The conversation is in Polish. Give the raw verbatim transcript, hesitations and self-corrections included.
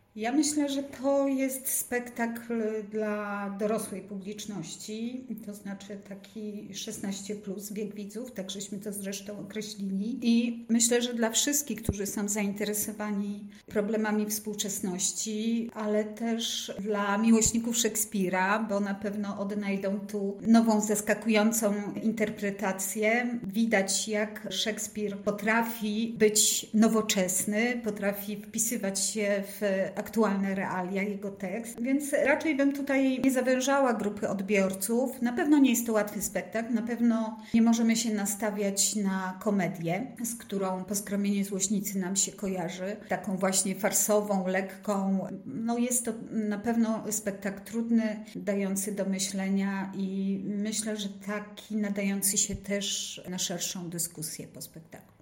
Ja myślę, że to jest spektakl dla dorosłej publiczności, to znaczy taki szesnaście plus wiek widzów, tak żeśmy to zresztą określili. I myślę, że dla wszystkich, którzy są zainteresowani problemami współczesności, ale też dla miłośników Szekspira, bo na pewno odnajdą tu nową, zaskakującą interpretację. Widać, jak Szekspir potrafi być nowoczesny, potrafi wpisywać się w aktualne realia, jego tekst, więc raczej bym tutaj nie zawężała grupy odbiorców. Na pewno nie jest to łatwy spektakl, na pewno nie możemy się nastawiać na komedię, z którą Poskromienie złośnicy nam się kojarzy, taką właśnie farsową, lekką. No jest to na pewno spektakl trudny, dający do myślenia i myślę, że taki nadający się też na szerszą dyskusję po spektaklu.